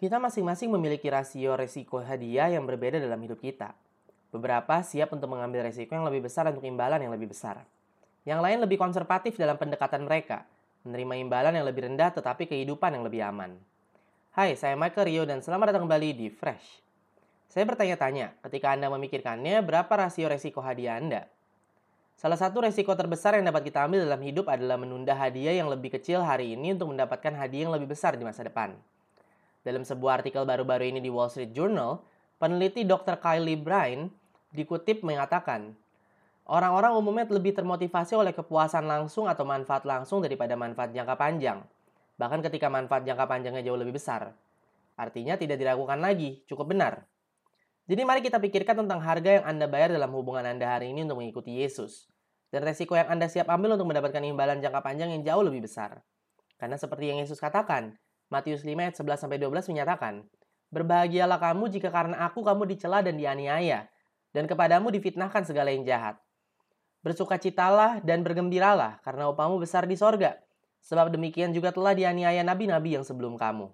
Kita masing-masing memiliki rasio resiko hadiah yang berbeda dalam hidup kita. Beberapa siap untuk mengambil resiko yang lebih besar untuk imbalan yang lebih besar. Yang lain lebih konservatif dalam pendekatan mereka, menerima imbalan yang lebih rendah tetapi kehidupan yang lebih aman. Hai, saya Michael Rio dan selamat datang kembali di Fresh. Saya bertanya-tanya, ketika Anda memikirkannya, berapa rasio resiko hadiah Anda? Salah satu resiko terbesar yang dapat kita ambil dalam hidup adalah menunda hadiah yang lebih kecil hari ini untuk mendapatkan hadiah yang lebih besar di masa depan. Dalam sebuah artikel baru-baru ini di Wall Street Journal, peneliti Dr. Kylie Brine dikutip mengatakan, orang-orang umumnya lebih termotivasi oleh kepuasan langsung atau manfaat langsung daripada manfaat jangka panjang. Bahkan ketika manfaat jangka panjangnya jauh lebih besar. Artinya tidak diragukan lagi, cukup benar. Jadi mari kita pikirkan tentang harga yang Anda bayar dalam hubungan Anda hari ini untuk mengikuti Yesus. Dan resiko yang Anda siap ambil untuk mendapatkan imbalan jangka panjang yang jauh lebih besar. Karena seperti yang Yesus katakan, Matius 5 ayat 11-12 menyatakan, "Berbahagialah kamu jika karena aku kamu dicela dan dianiaya, dan kepadamu difitnahkan segala yang jahat. Bersukacitalah dan bergembiralah, karena upahmu besar di sorga. Sebab demikian juga telah dianiaya nabi-nabi yang sebelum kamu."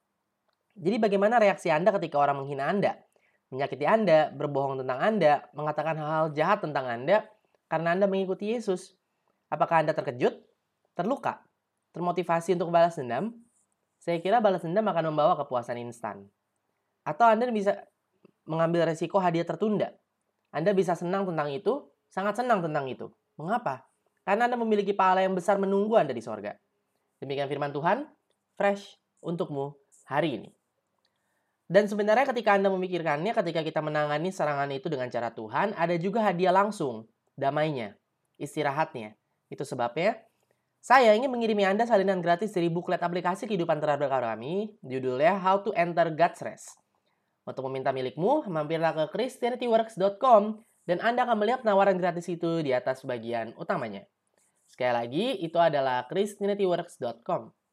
Jadi bagaimana reaksi Anda ketika orang menghina Anda? Menyakiti Anda, berbohong tentang Anda, mengatakan hal-hal jahat tentang Anda, karena Anda mengikuti Yesus. Apakah Anda terkejut? Terluka? Termotivasi untuk balas dendam? Saya kira balas dendam akan membawa kepuasan instan. Atau Anda bisa mengambil resiko hadiah tertunda. Anda bisa senang tentang itu, sangat senang tentang itu. Mengapa? Karena Anda memiliki pahala yang besar menunggu Anda di sorga. Demikian firman Tuhan, fresh untukmu hari ini. Dan sebenarnya ketika Anda memikirkannya, ketika kita menangani serangan itu dengan cara Tuhan, ada juga hadiah langsung, damainya, istirahatnya. Itu sebabnya saya ingin mengirimi Anda salinan gratis dari buklet aplikasi kehidupan terhadap kami, judulnya How to Enter God's Rest. Untuk meminta milikmu, mampirlah ke christianityworks.com dan Anda akan melihat penawaran gratis itu di atas bagian utamanya. Sekali lagi, itu adalah christianityworks.com.